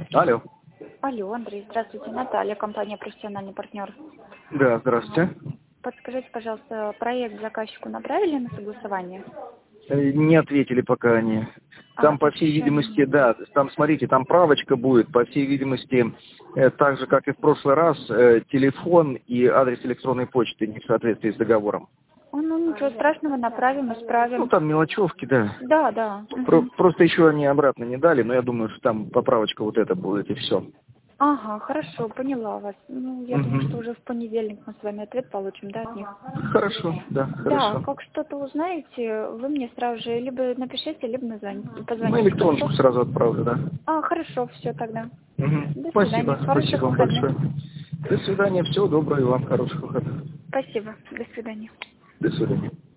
Алло. Алло, Андрей, здравствуйте. Наталья, компания «Профессиональный партнер». Да, здравствуйте. Подскажите, пожалуйста, проект заказчику направили на согласование? Не ответили пока они. Там, по всей Еще видимости, нет. да, там, смотрите, там правочка будет, по всей видимости, так же, как и в прошлый раз, телефон и адрес электронной почты не в соответствии с договором. Ну, ничего страшного, направим, исправим. Ну, там мелочевки, да. Да, да. Мгм. Просто еще они обратно не дали, но я думаю, что там поправочка вот эта будет, и все. Ага, хорошо, поняла вас. Ну, я думаю, что уже в понедельник мы с вами ответ получим, да, от них? Хорошо, да, Да, хорошо. как что-то узнаете, вы мне сразу же либо напишите, либо Ну, позвоните. электроночку Хорошо? сразу отправлю, да. Хорошо, все тогда. До свидания, Спасибо, спасибо хороших вам выходных. большое. До свидания, всего доброго и вам хороших выходных. Спасибо, до свидания. До свидания.